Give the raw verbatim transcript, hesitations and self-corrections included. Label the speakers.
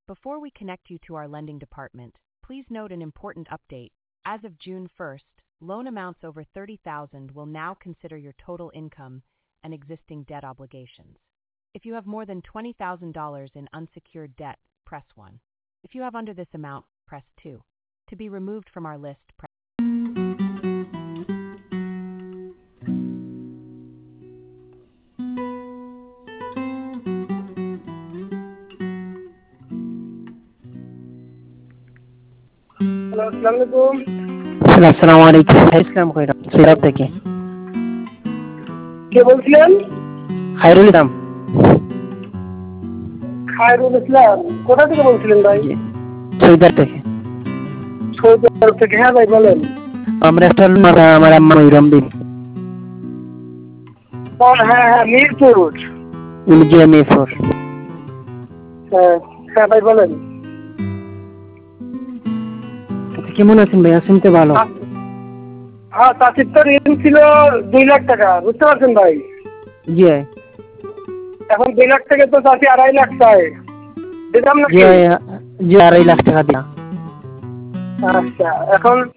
Speaker 1: Before we connect you to our lending department, please note an important update. As of June first, loan amounts over thirty thousand will now consider your total income and existing debt obligations. If you have more than twenty thousand dollars in unsecured debt, press one. If you have under this amount, press two. To be removed from our list, press
Speaker 2: আসসালামু আলাইকুম ইসলাম কইরা সুরাত থেকে
Speaker 3: কে বলছিলেন?
Speaker 2: খায়রুল ইসলাম।
Speaker 3: খায়রুল ইসলাম কোথা থেকে বলছিলেন ভাই?
Speaker 2: সৈয়দপুর থেকে।
Speaker 3: সৈয়দপুর থেকে, হ্যাঁ ভাই বলেন।
Speaker 2: আমরা একটা আমার আম্মা ময়ূরম দিন।
Speaker 3: হ্যাঁ হ্যাঁ মিরপুর।
Speaker 2: জি মিরপুর।
Speaker 3: হ্যাঁ হ্যাঁ ভাই বলেন।
Speaker 2: কেমন আছেন ভাই? শুনতে ভালো।
Speaker 3: হ্যাঁ চাচির তো ঋণ ছিল দুই লাখ টাকা, বুঝতে পারছেন ভাই?
Speaker 2: জি
Speaker 3: এখন দুই লাখ থেকে তো চাচি আড়াই লাখ চাই, দিতাম না?
Speaker 2: জি জি আড়াই লাখ টাকা দিয়া।
Speaker 3: আচ্ছা এখন